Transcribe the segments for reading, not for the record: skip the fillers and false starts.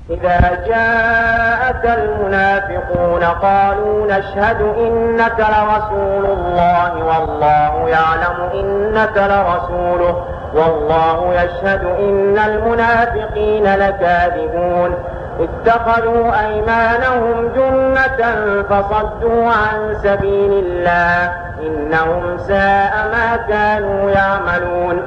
إذا جاءك المنافقون قالوا نشهد إنك لرسول الله والله يعلم إنك لرسوله والله يشهد إن المنافقين لكاذبون اتخذوا أيمانهم جنة فصدوا عن سبيل الله إنهم ساء ما كانوا يعملون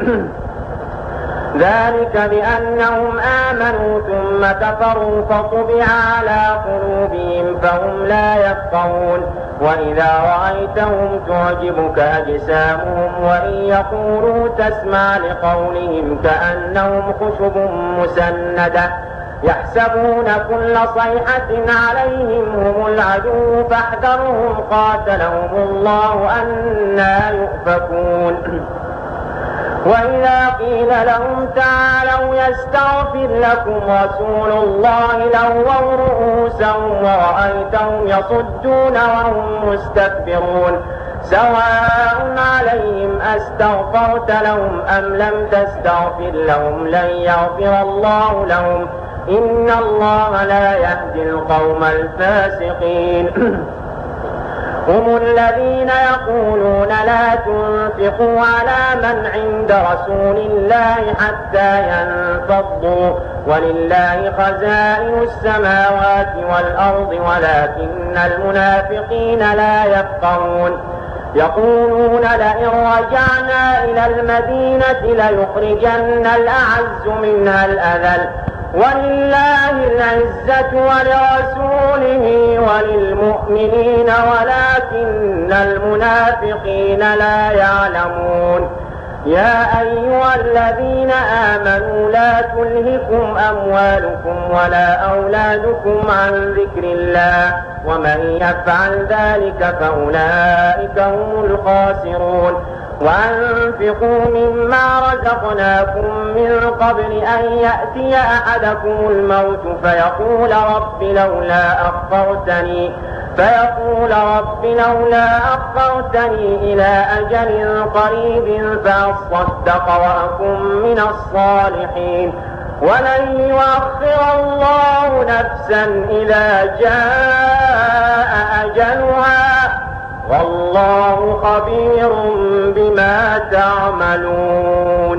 ذلك بأنهم آمنوا ثم كفروا فطبع على قلوبهم فهم لا يفقهون وإذا رأيتهم تعجبك أجسامهم وإن يقولوا تسمع لقولهم كأنهم خشب مسندة يحسبون كل صيحة عليهم هم العدو فاحذرهم قاتلهم الله أنى يؤفكون وإذا قيل لهم تعالوا يستغفر لكم رسول الله لووا رؤوسهم ورأيتهم يصدون وهم مستكبرون سواء عليهم أستغفرت لهم أم لم تستغفر لهم لن يغفر الله لهم إن الله لا يهدي القوم الفاسقين هم الذين يقولون لا تنفقوا على من عند رسول الله حتى ينفضوا ولله خزائن السماوات والأرض ولكن المنافقين لا يفقهون يقولون لئن رجعنا إلى المدينة ليخرجن الأعز منها الأذل ولله العزة ولرسوله وللمؤمنين ولكن المنافقين لا يعلمون يا أيها الذين آمنوا لا تلهكم أموالكم ولا أولادكم عن ذكر الله ومن يفعل ذلك فأولئك هم الخاسرون وأنفقوا مما رزقناكم من قبل أن يأتي أحدكم الموت فيقول رب لولا أخرتني إلى أجل قريب فأصدق وأكن من الصالحين ولن يؤخر الله نفسا إذا جاء أجلها والله خبير بما تعملون